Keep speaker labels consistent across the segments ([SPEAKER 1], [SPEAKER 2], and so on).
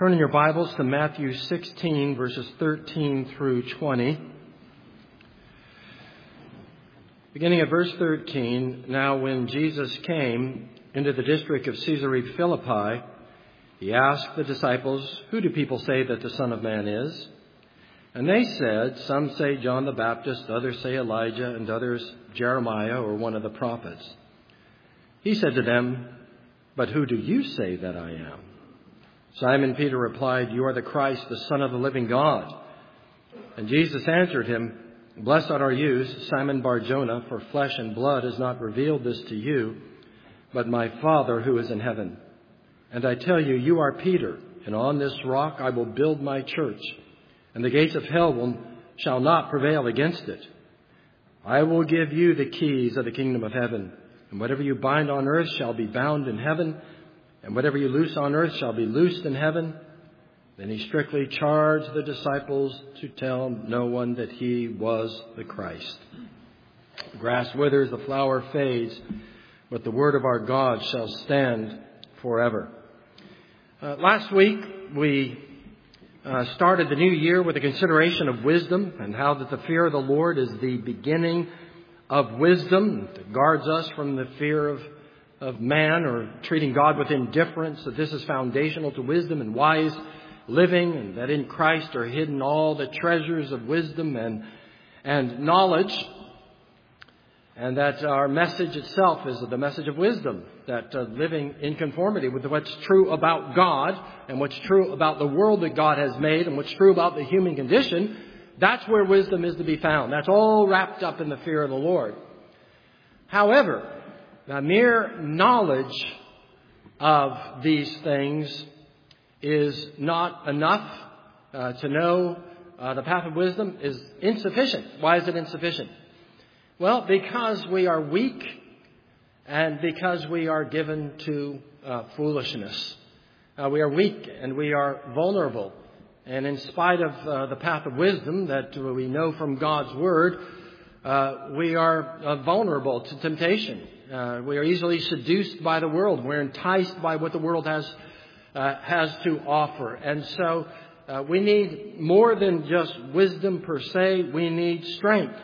[SPEAKER 1] Turn in your Bibles to Matthew 16, verses 13 through 20. Beginning at verse 13, now when Jesus came into the district of Caesarea Philippi, he asked the disciples, "Who do people say that the Son of Man is?" And they said, "Some say John the Baptist, others say Elijah, and others Jeremiah or one of the prophets." He said to them, "But who do you say that I am?" Simon Peter replied, "You are the Christ, the Son of the living God." And Jesus answered him, "Blessed are you, Simon Bar-Jonah, for flesh and blood has not revealed this to you, but my Father who is in heaven. And I tell you, you are Peter, and on this rock I will build my church, and the gates of hell shall not prevail against it. I will give you the keys of the kingdom of heaven, and whatever you bind on earth shall be bound in heaven, and whatever you loose on earth shall be loosed in heaven." Then he strictly charged the disciples to tell no one that he was the Christ. The grass withers, the flower fades, but the word of our God shall stand forever. Last week we started the new year with a consideration of wisdom and how that the fear of the Lord is the beginning of wisdom that guards us from the fear of man or treating God with indifference, that this is foundational to wisdom and wise living, and that in Christ are hidden all the treasures of wisdom and knowledge, and that our message itself is the message of wisdom, that living in conformity with what's true about God and what's true about the world that God has made and what's true about the human condition, that's where wisdom is to be found. That's all wrapped up in the fear of the Lord. However, the mere knowledge of these things is not enough to know the path of wisdom is insufficient. Why is it insufficient? Well, because we are weak and because we are given to foolishness. We are weak and we are vulnerable. And in spite of the path of wisdom that we know from God's Word, we are vulnerable to temptation. We are easily seduced by the world. We're enticed by what the world has to offer. And so we need more than just wisdom per se. We need strength.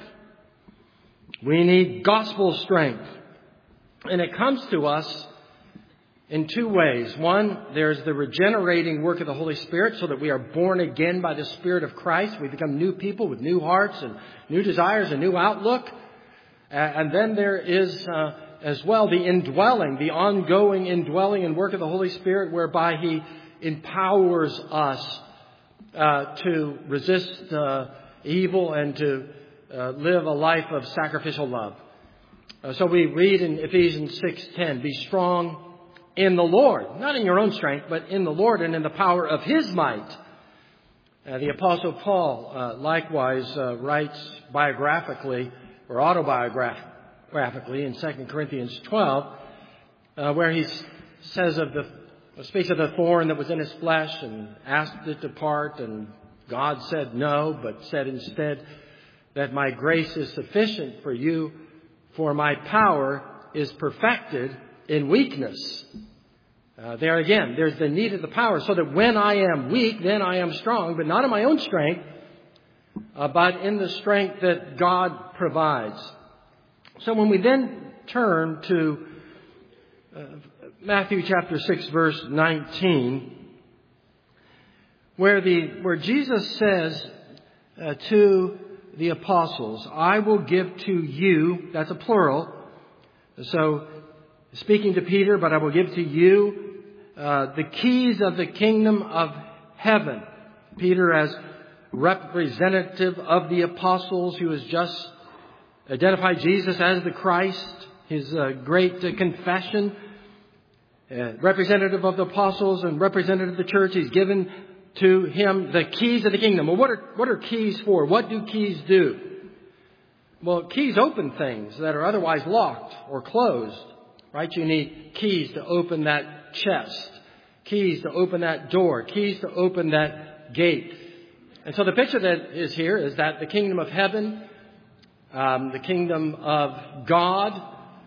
[SPEAKER 1] We need gospel strength. And it comes to us in two ways. One, there's the regenerating work of the Holy Spirit so that we are born again by the Spirit of Christ. We become new people with new hearts and new desires and new outlook. And then there is as well the indwelling, the ongoing indwelling and work of the Holy Spirit, whereby He empowers us to resist evil and to live a life of sacrificial love. So we read in Ephesians 6:10, "Be strong in the Lord," not in your own strength, but in the Lord and in the power of His might. The Apostle Paul likewise writes biographically or autobiographically in 2 Corinthians 12, where he says speaks of the thorn that was in his flesh and asked it to depart, and God said no, but said instead that my grace is sufficient for you, for my power is perfected in weakness. There again, there's the need of the power, so that when I am weak, then I am strong, but not in my own strength, but in the strength that God provides. So when we then turn to Matthew chapter 6, verse 19, where Jesus says to the apostles, "I will give to you," that's a plural. So speaking to Peter, "But I will give to you the keys of the kingdom of heaven." Peter as representative of the apostles who has just identified Jesus as the Christ, his great confession. Representative of the apostles and representative of the church, he's given to him the keys of the kingdom. Well, what are keys for? What do keys do? Well, keys open things that are otherwise locked or closed, right? You need keys to open that chest, keys to open that door, keys to open that gate. And so the picture that is here is that the kingdom of heaven, the kingdom of God,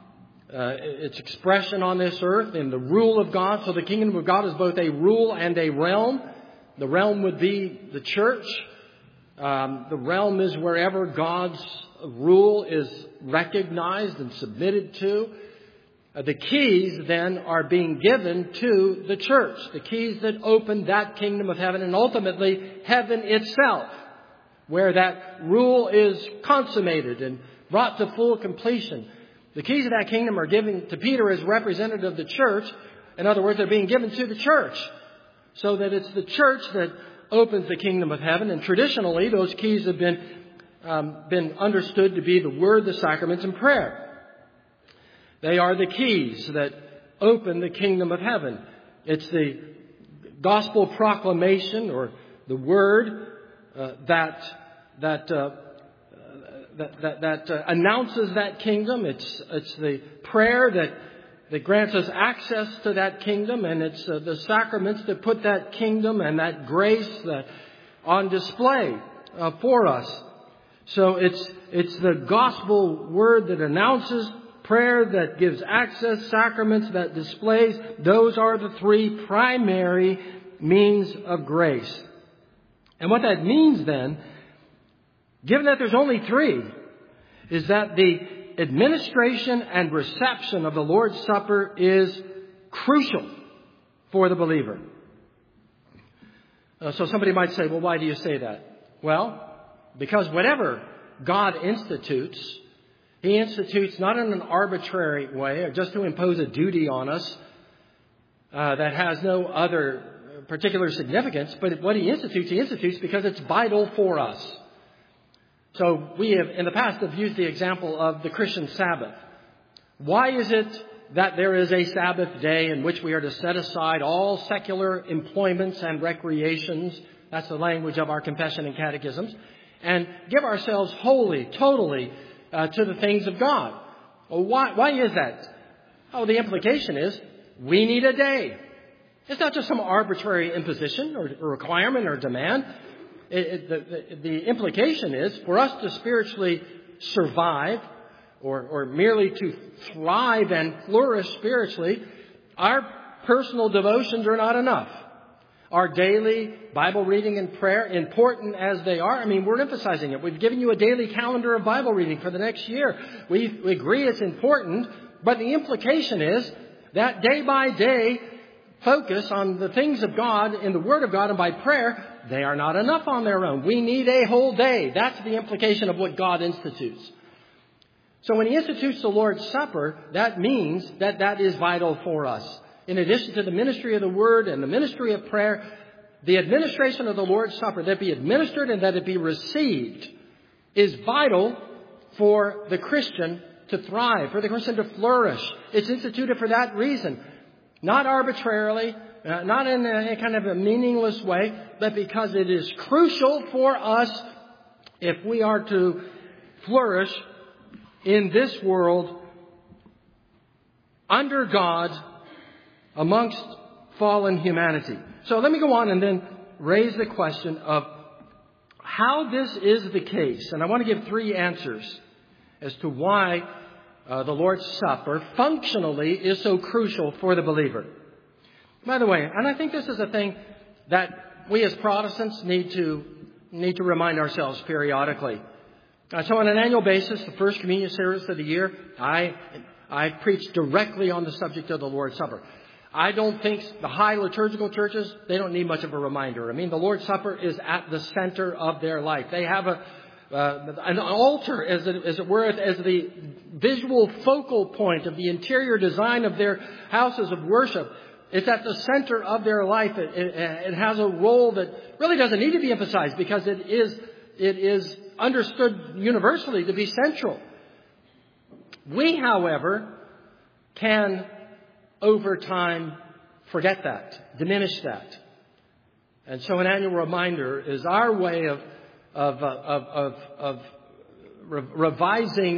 [SPEAKER 1] its expression on this earth in the rule of God. So the kingdom of God is both a rule and a realm. The realm would be the church. The realm is wherever God's rule is recognized and submitted to. The keys then are being given to the church. The keys that open that kingdom of heaven and ultimately heaven itself, where that rule is consummated and brought to full completion. The keys of that kingdom are given to Peter as representative of the church. In other words, they're being given to the church, so that it's the church that opens the kingdom of heaven. And traditionally, those keys have been understood to be the Word, the sacraments, and prayer. They are the keys that open the kingdom of heaven. It's the gospel proclamation, or the Word that announces that kingdom. It's the prayer that grants us access to that kingdom, and it's the sacraments that put that kingdom and that grace on display for us. So it's the gospel word that announces, prayer that gives access, sacraments that displays. Those are the three primary means of grace. And what that means then, given that there's only three, is that the administration and reception of the Lord's Supper is crucial for the believer. So somebody might say, well, why do you say that? Well, because whatever God institutes, He institutes not in an arbitrary way or just to impose a duty on us that has no other particular significance, but what He institutes because it's vital for us. So we have, in the past, have used the example of the Christian Sabbath. Why is it that there is a Sabbath day in which we are to set aside all secular employments and recreations? That's the language of our confession and catechisms. And give ourselves wholly, totally to the things of God. Well, why is that? Oh, the implication is we need a day. It's not just some arbitrary imposition or requirement or demand. The implication is for us to spiritually survive or merely to thrive and flourish spiritually, our personal devotions are not enough. Our daily Bible reading and prayer, important as they are, we're emphasizing it. We've given you a daily calendar of Bible reading for the next year. We agree it's important, but the implication is that day by day focus on the things of God in the Word of God and by prayer, they are not enough on their own. We need a whole day. That's the implication of what God institutes. So when He institutes the Lord's Supper, that means that is vital for us. In addition to the ministry of the Word and the ministry of prayer, the administration of the Lord's Supper, that it be administered and that it be received, is vital for the Christian to thrive, for the Christian to flourish. It's instituted for that reason. Not arbitrarily, not in a kind of a meaningless way, but because it is crucial for us if we are to flourish in this world under God amongst fallen humanity. So let me go on and then raise the question of how this is the case. And I want to give three answers as to why the Lord's Supper functionally is so crucial for the believer. By the way, and I think this is a thing that we as Protestants need to remind ourselves periodically. So on an annual basis, the first communion service of the year, I preach directly on the subject of the Lord's Supper. I don't think the high liturgical churches, they don't need much of a reminder. The Lord's Supper is at the center of their life. They have an altar, as it were, as the visual focal point of the interior design of their houses of worship. It's at the center of their life. It has a role that really doesn't need to be emphasized because it is understood universally to be central. We, however, can over time forget that, diminish that. And so an annual reminder is our way of reviving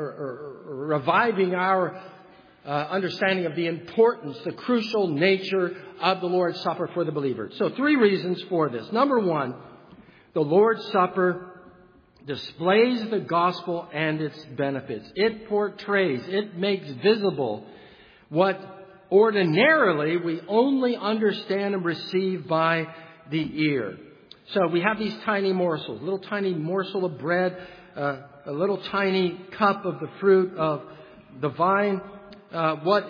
[SPEAKER 1] our understanding of the importance, the crucial nature of the Lord's Supper for the believer. So 3 reasons for this. Number 1, the Lord's Supper displays the gospel and its benefits. It portrays, it makes visible what ordinarily we only understand and receive by the ear. So we have these tiny morsels, a little tiny morsel of bread, a little tiny cup of the fruit of the vine. Why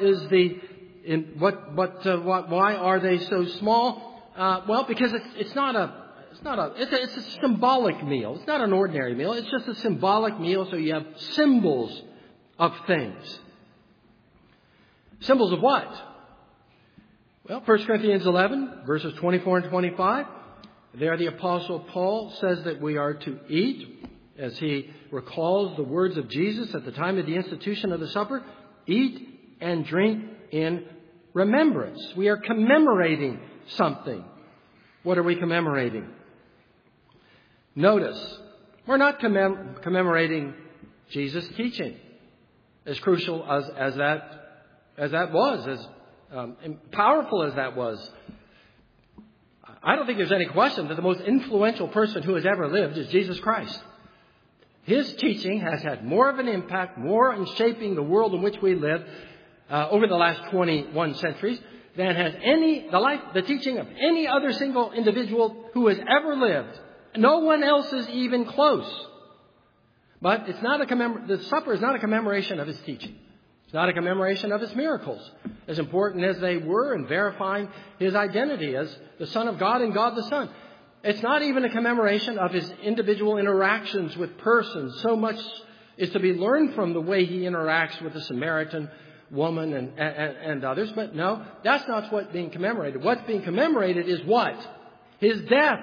[SPEAKER 1] are they so small? Well, because it's a symbolic meal. It's not an ordinary meal. It's just a symbolic meal. So you have symbols of things. Symbols of what? Well, 1 Corinthians 11, verses 24 and 25. There the Apostle Paul says that we are to eat, as he recalls the words of Jesus at the time of the institution of the supper, eat and drink in remembrance. We are commemorating something. What are we commemorating? Notice, we're not commemorating Jesus' teaching, as crucial as that was, as powerful as that was. I don't think there's any question that the most influential person who has ever lived is Jesus Christ. His teaching has had more of an impact, more in shaping the world in which we live over the last 21 centuries than has the teaching of any other single individual who has ever lived. No one else is even close. But the supper is not a commemoration of his teaching. It's not a commemoration of his miracles, as important as they were in verifying his identity as the Son of God and God the Son. It's not even a commemoration of his individual interactions with persons. So much is to be learned from the way he interacts with the Samaritan woman and others. But no, that's not what's being commemorated. What's being commemorated is what? His death.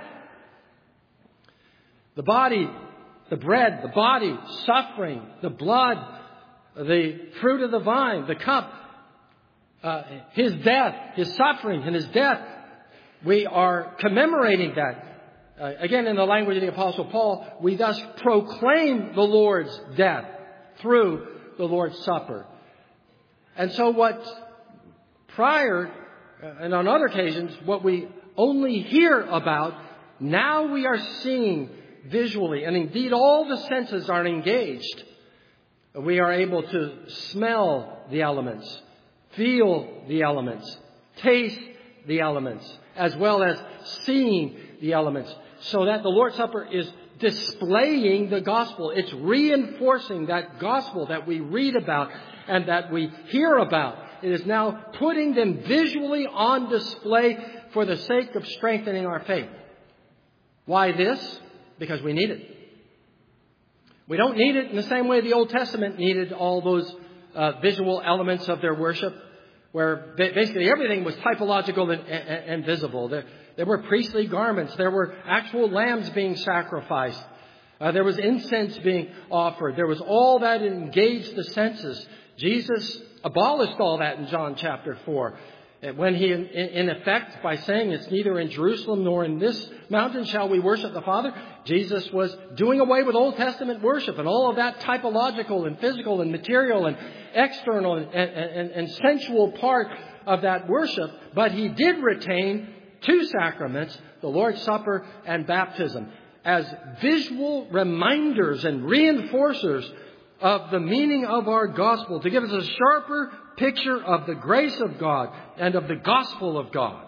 [SPEAKER 1] The body, the bread, the body, suffering, the blood, the fruit of the vine, the cup, his death, his suffering and his death. We are commemorating that. Again, in the language of the Apostle Paul, we thus proclaim the Lord's death through the Lord's Supper. And so what prior, and on other occasions, what we only hear about, now we are seeing visually, and indeed all the senses are engaged. We are able to smell the elements, feel the elements, taste the elements, as well as seeing the elements, so that the Lord's Supper is displaying the gospel. It's reinforcing that gospel that we read about and that we hear about. It is now putting them visually on display for the sake of strengthening our faith. Why this? Because we need it. We don't need it in the same way the Old Testament needed all those visual elements of their worship, where basically everything was typological and visible. There were priestly garments. There were actual lambs being sacrificed. There was incense being offered. There was all that engaged the senses. Jesus abolished all that in John chapter 4. When he, in effect, by saying it's neither in Jerusalem nor in this mountain shall we worship the Father, Jesus was doing away with Old Testament worship and all of that typological and physical and material and external and sensual part of that worship. But he did retain two sacraments, the Lord's Supper and baptism, as visual reminders and reinforcers of the meaning of our gospel, to give us a sharper picture of the grace of God and of the gospel of God.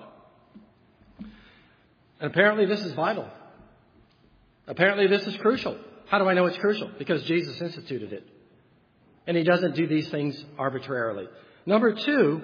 [SPEAKER 1] And apparently this is vital. Apparently this is crucial. How do I know it's crucial? Because Jesus instituted it. And he doesn't do these things arbitrarily. Number two,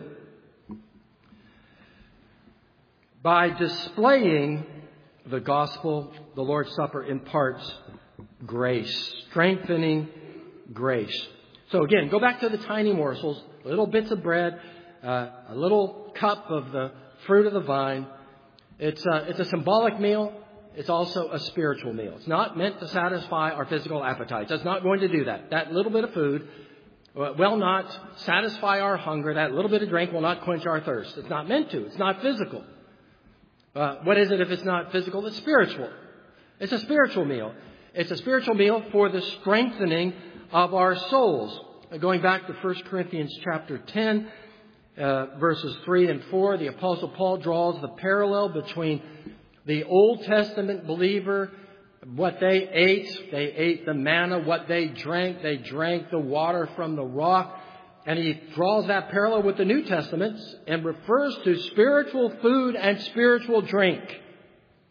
[SPEAKER 1] by displaying the gospel, the Lord's Supper imparts grace, strengthening grace. So again, go back to the tiny morsels, little bits of bread, a little cup of the fruit of the vine. It's a symbolic meal. It's also a spiritual meal. It's not meant to satisfy our physical appetites. It's not going to do that. That little bit of food will not satisfy our hunger. That little bit of drink will not quench our thirst. It's not meant to. It's not physical. What is it if it's not physical? It's spiritual. It's a spiritual meal. It's a spiritual meal for the strengthening of our souls. Going back to 1 Corinthians chapter 10, verses 3 and 4, the Apostle Paul draws the parallel between the Old Testament believer, what they ate the manna, what they drank the water from the rock. And he draws that parallel with the New Testament and refers to spiritual food and spiritual drink.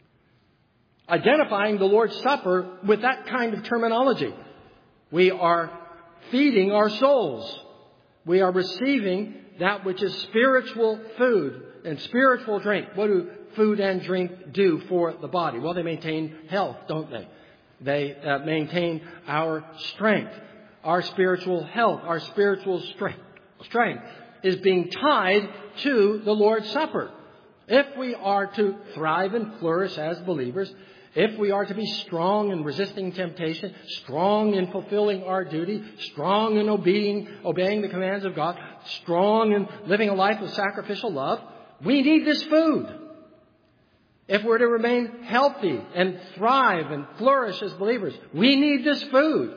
[SPEAKER 1] identifying the Lord's Supper with that kind of terminology. We are feeding our souls. We are receiving that which is spiritual food and spiritual drink. What do food and drink do for the body? Well, they maintain health, don't they? They maintain our strength. Our spiritual health, our spiritual strength is being tied to the Lord's Supper. If we are to thrive and flourish as believers, if we are to be strong in resisting temptation, strong in fulfilling our duty, strong in obeying the commands of God, strong in living a life of sacrificial love, we need this food. If we're to remain healthy and thrive and flourish as believers, we need this food.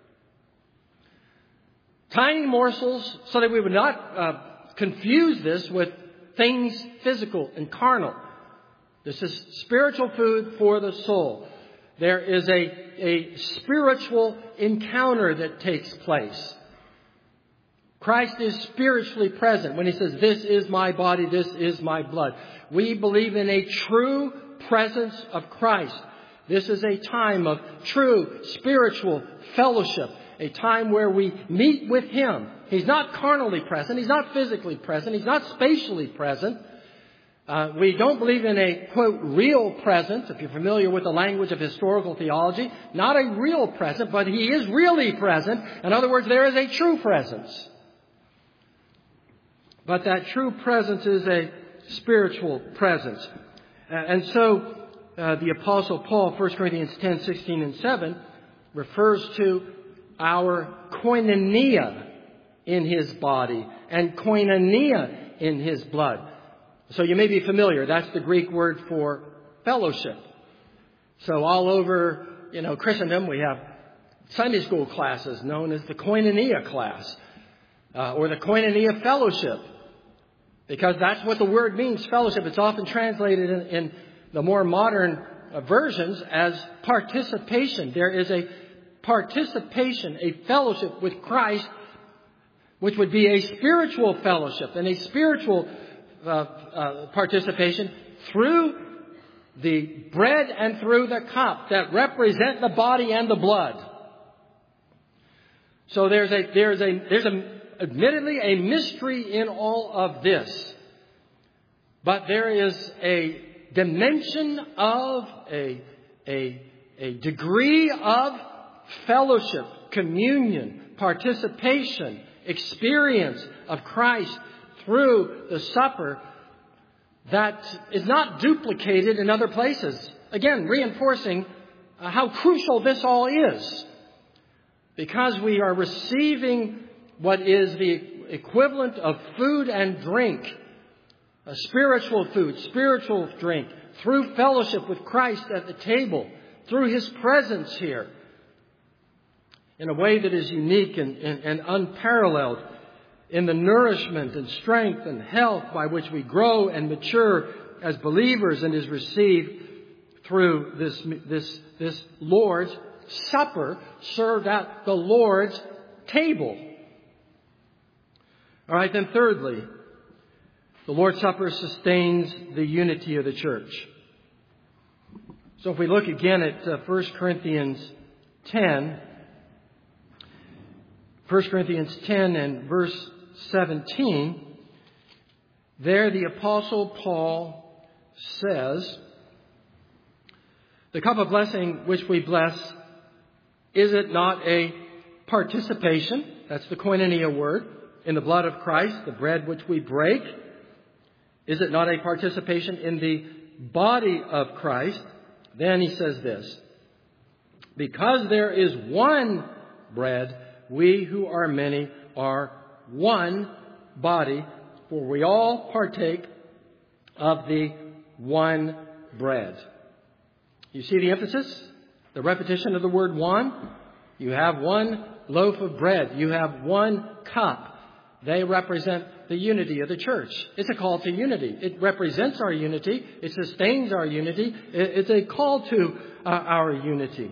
[SPEAKER 1] Tiny morsels so that we would not confuse this with things physical and carnal. This is spiritual food for the soul. There is a spiritual encounter that takes place. Christ is spiritually present when He says, "This is my body, this is my blood." We believe in a true presence of Christ. This is a time of true spiritual fellowship, a time where we meet with Him. He's not carnally present. He's not physically present. He's not spatially present. We don't believe in a, quote, real presence, if you're familiar with the language of historical theology. Not a real present, but He is really present. In other words, there is a true presence. But that true presence is a spiritual presence. And so the Apostle Paul, 1 Corinthians 10, 16 and 7, refers to our koinonia in His body and koinonia in His blood. So you may be familiar. That's the Greek word for fellowship. So all over, Christendom, we have Sunday school classes known as the koinonia class or the koinonia fellowship, because that's what the word means, fellowship. It's often translated in the more modern versions as participation. There is a participation, a fellowship with Christ, which would be a spiritual fellowship and a spiritual participation through the bread and through the cup that represent the body and the blood. So there's admittedly a mystery in all of this, but there is a dimension of a degree of fellowship, communion, participation, experience of Christ through the supper that is not duplicated in other places. Again, reinforcing how crucial this all is. Because we are receiving what is the equivalent of food and drink, a spiritual food, spiritual drink, through fellowship with Christ at the table, through His presence here, in a way that is unique and unparalleled in the nourishment and strength and health by which we grow and mature as believers, and is received through this Lord's Supper served at the Lord's table. All right, then thirdly, the Lord's Supper sustains the unity of the church. So if we look again at 1 Corinthians 10 and verse 17, there the Apostle Paul says, "The cup of blessing which we bless, is it not a participation?" That's the koinonia word. "In the blood of Christ, the bread which we break, is it not a participation in the body of Christ?" Then he says this, "Because there is one bread, we who are many are one body, for we all partake of the one bread." You see the emphasis? The repetition of the word one? You have one loaf of bread. You have one cup. They represent the unity of the church. It's a call to unity. It represents our unity. It sustains our unity. It's a call to our unity.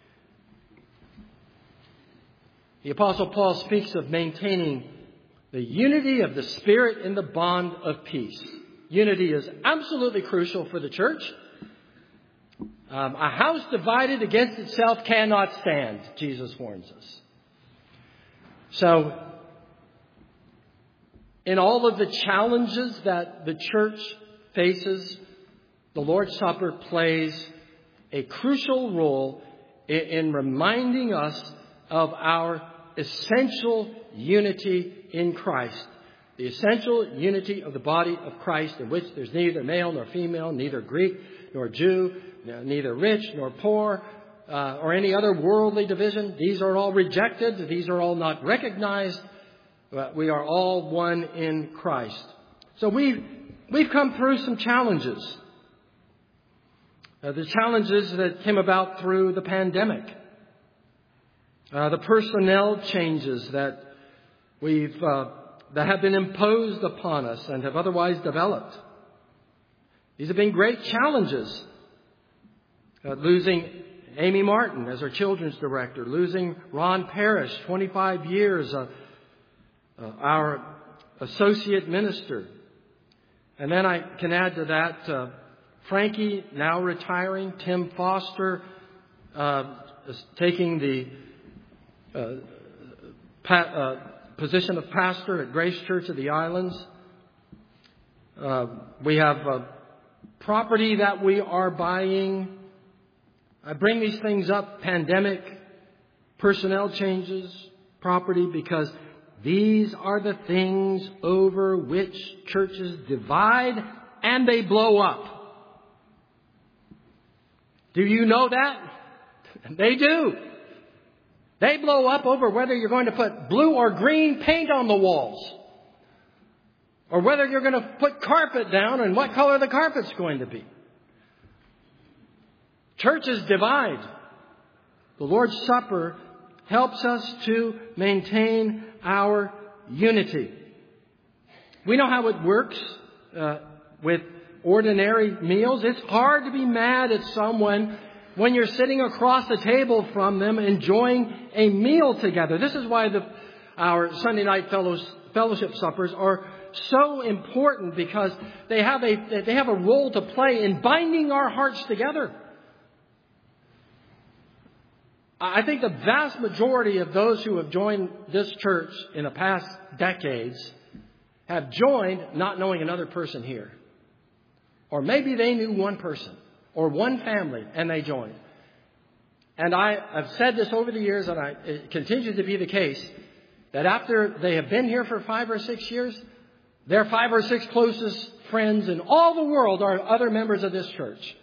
[SPEAKER 1] The Apostle Paul speaks of maintaining the unity of the Spirit in the bond of peace. Unity is absolutely crucial for the church. A house divided against itself cannot stand, Jesus warns us. So, in all of the challenges that the church faces, the Lord's Supper plays a crucial role in reminding us of our essential unity in Christ. The essential unity of the body of Christ, in which there's neither male nor female, neither Greek nor Jew, neither rich nor poor, or any other worldly division. These are all rejected. These are all not recognized. But we are all one in Christ. So we've come through some challenges. The challenges that came about through the pandemic. The personnel changes that that have been imposed upon us and have otherwise developed. These have been great challenges. Losing Amy Martin as our children's director, losing Ron Parrish, 25 years, our associate minister. And then I can add to that Frankie now retiring, Tim Foster taking the position of pastor at Grace Church of the Islands. We have property that we are buying. I bring these things up, pandemic, personnel changes, property, because these are the things over which churches divide and they blow up. Do you know that? They do. They blow up over whether you're going to put blue or green paint on the walls, or whether you're going to put carpet down and what color the carpet's going to be. Churches divide. The Lord's Supper helps us to maintain our unity. We know how it works with ordinary meals. It's hard to be mad at someone when you're sitting across the table from them enjoying a meal together. This is why our Sunday night fellowship suppers are so important, because they have a role to play in binding our hearts together. I think the vast majority of those who have joined this church in the past decades have joined not knowing another person here. Or maybe they knew one person or one family and they joined. And I've said this over the years, and it continues to be the case, that after they have been here for 5 or 6 years, their 5 or 6 closest friends in all the world are other members of this church.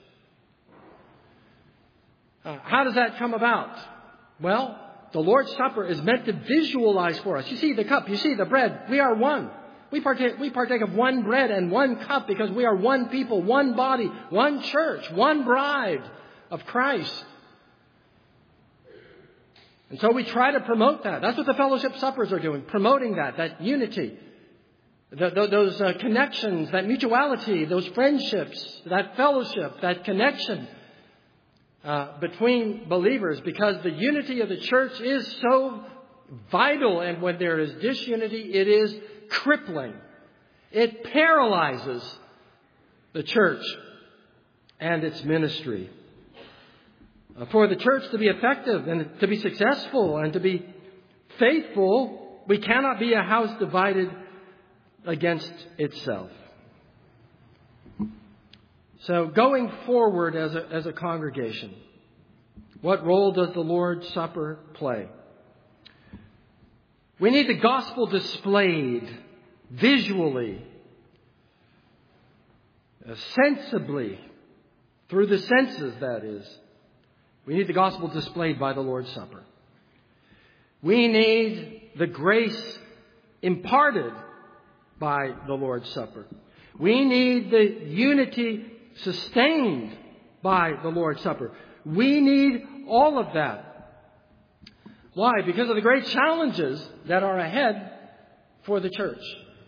[SPEAKER 1] How does that come about? Well, the Lord's Supper is meant to visualize for us. You see the cup, you see the bread. We are one. We partake of one bread and one cup because we are one people, one body, one church, one bride of Christ. And so we try to promote that. That's what the fellowship suppers are doing, promoting that unity, those connections, that mutuality, those friendships, that fellowship, that connection between believers, because the unity of the church is so vital, and when there is disunity, it is crippling. It paralyzes the church and its ministry. For the church to be effective and to be successful and to be faithful, we cannot be a house divided against itself. So going forward as a congregation, what role does the Lord's Supper play? We need the gospel displayed visually, sensibly, through the senses, that is. We need the gospel displayed by the Lord's Supper. We need the grace imparted by the Lord's Supper. We need the unity sustained by the Lord's Supper. We need all of that. Why? Because of the great challenges that are ahead for the church.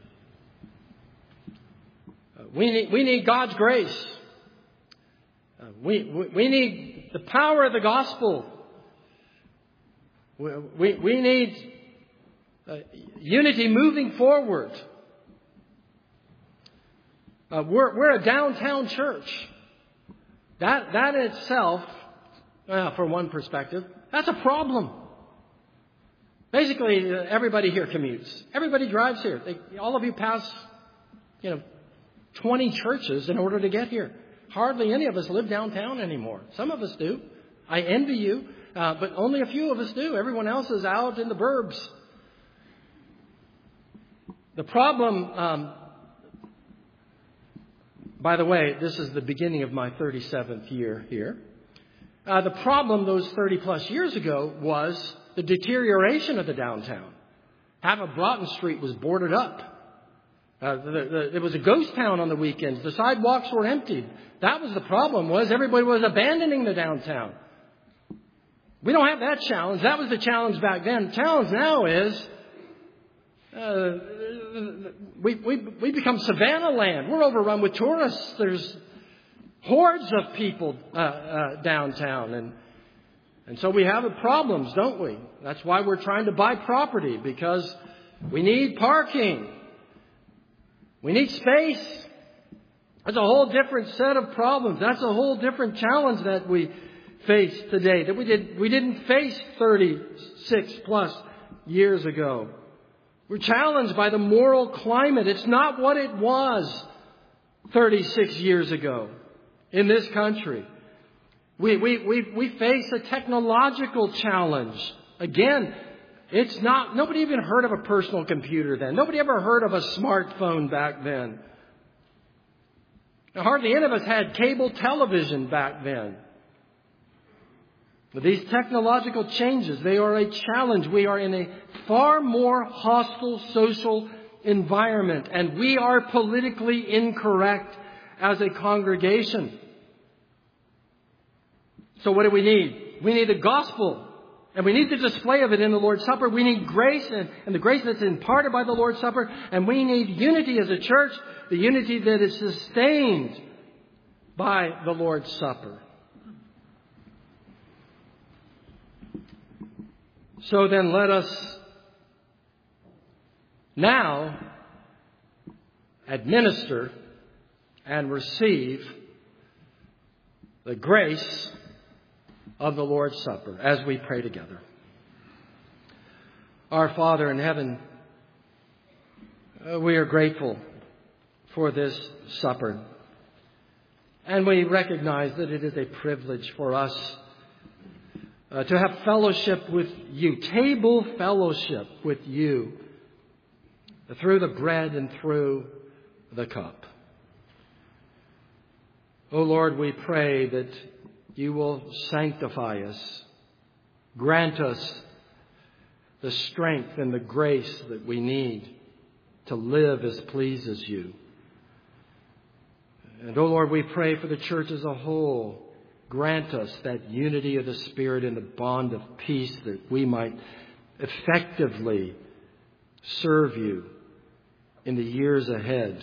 [SPEAKER 1] We need God's grace. We need the power of the gospel. We need unity moving forward. We're a downtown church. That in itself, from one perspective, that's a problem. Basically, everybody here commutes. Everybody drives here. All of you pass, 20 churches in order to get here. Hardly any of us live downtown anymore. Some of us do. I envy you, but only a few of us do. Everyone else is out in the burbs. The problem, by the way, this is the beginning of my 37th year here. The problem those 30 plus years ago was the deterioration of the downtown. Half of Broughton Street was boarded up. It was a ghost town on the weekends. The sidewalks were emptied. That was the problem, was everybody was abandoning the downtown. We don't have that challenge. That was the challenge back then. The challenge now is we become Savannah land. We're overrun with tourists. There's hordes of people downtown. And so we have problems, don't we? That's why we're trying to buy property, because we need parking. We need space. That's a whole different set of problems. That's a whole different challenge that we face today, that we didn't face 36 plus years ago. We're challenged by the moral climate. It's not what it was 36 years ago in this country. We face a technological challenge. Again, it's not, nobody even heard of a personal computer then. Nobody ever heard of a smartphone back then. Now, hardly any of us had cable television back then. But these technological changes, they are a challenge. We are in a far more hostile social environment, and we are politically incorrect as a congregation. So what do we need? We need the gospel, and we need the display of it in the Lord's Supper. We need grace, and the grace that's imparted by the Lord's Supper, and we need unity as a church, the unity that is sustained by the Lord's Supper. So then let us now administer and receive the grace of the Lord's Supper as we pray together. Our Father in heaven, we are grateful for this supper. And we recognize that it is a privilege for us to have fellowship with you, table fellowship with you, through the bread and through the cup. O Lord, we pray that you will sanctify us, grant us the strength and the grace that we need to live as pleases you. And, O Lord, we pray for the church as a whole. Grant us that unity of the Spirit and the bond of peace, that we might effectively serve you in the years ahead.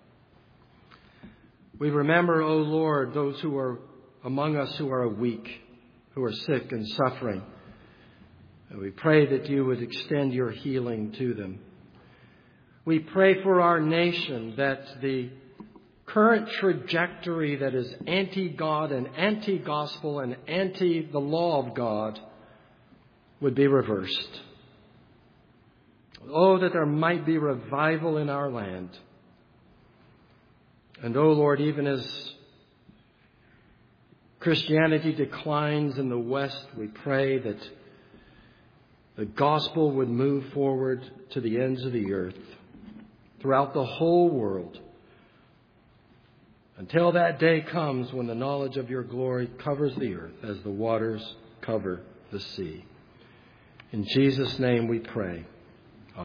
[SPEAKER 1] We remember, O Lord, those who are among us who are weak, who are sick and suffering. And we pray that you would extend your healing to them. We pray for our nation, that the current trajectory that is anti-God and anti-gospel and anti the law of God would be reversed. Oh, that there might be revival in our land. And oh Lord, even as Christianity declines in the West, we pray that the gospel would move forward to the ends of the earth, throughout the whole world, until that day comes when the knowledge of your glory covers the earth as the waters cover the sea. In Jesus' name we pray.